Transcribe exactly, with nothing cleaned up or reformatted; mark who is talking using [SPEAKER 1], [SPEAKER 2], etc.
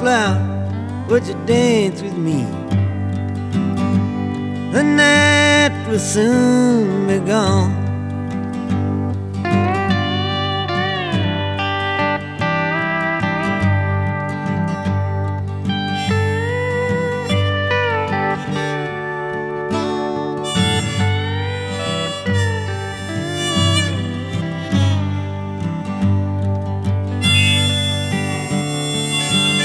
[SPEAKER 1] wallflower, would you dance with me? The night will soon be